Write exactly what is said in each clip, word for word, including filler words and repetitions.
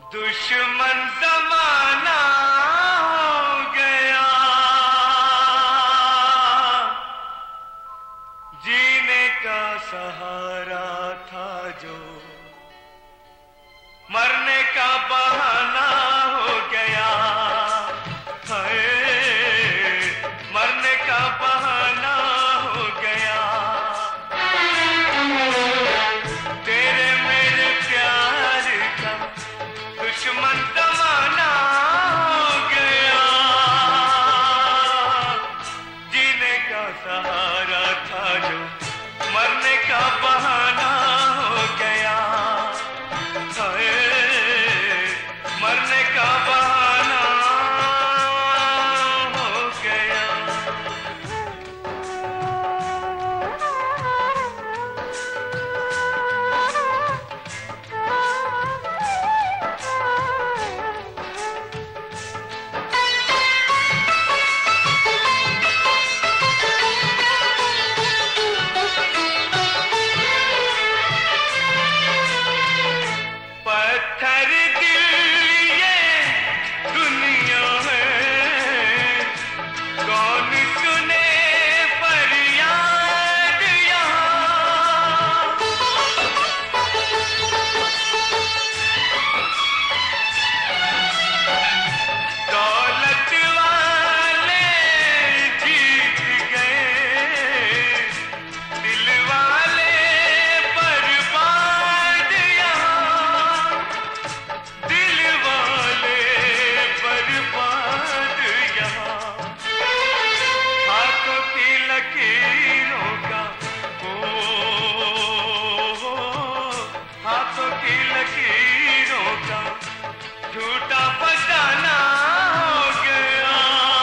दुश्मन जमाना हो गया, जीने का सहारा था जो मरने का बहाना हो गया। हाय, मरने का बहाना हो गया। तेरे मेरे प्यार का दुश्मन जमाना हो गया, जीने का सहारा था जो मरने का बहाना हो गया। हाय, मरने का बहाना हो गया। पत्थर दिल ये दुनिया है, कौन सुने फरियाद यहाँ। दौलत वाले जीत गए, दिल वाले बर्बाद यहाँ। दिल वाले बर्बाद यहाँ। हाथों की लकीरों का ओ, हाथों की लकीरों का झूठा फसाना हो गया,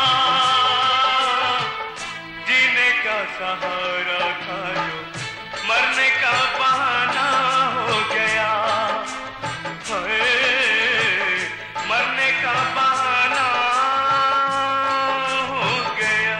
जीने का सहारा था जो मरने का बहाना हो गया। हाय, मरने का बहाना हो गया।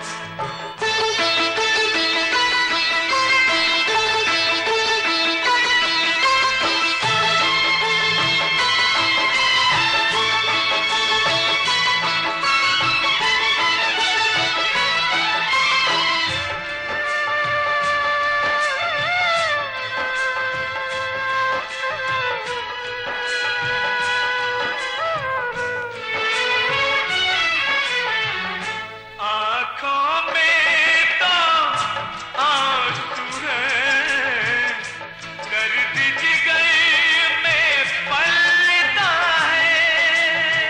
आँखों में तो आंसू है, दर्द जिगर में पलता है।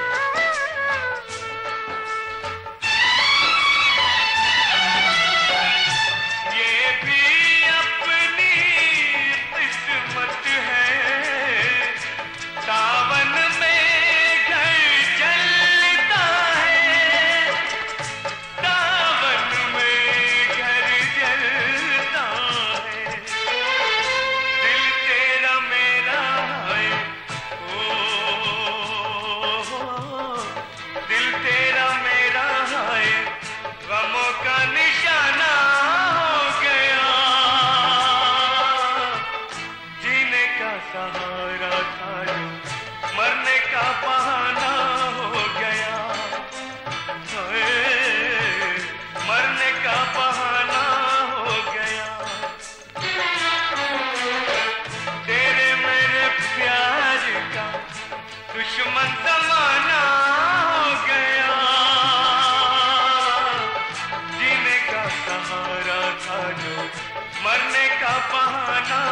ये भी अपनी किस्मत है, सावन में घर जलता है। सावन में घर जलता है। दिल तेरा मेरा है, ओ, दिल तेरा मेरा है, गमों का निशाना हो गया, जीने का सहारा था जो मरने का बहाना हो गया। हाय, मरने का बहाना हो गया। तेरे मेरे प्यार का दुश्मन जमाना हो गया, जीने का सहारा था जो मरने का बहाना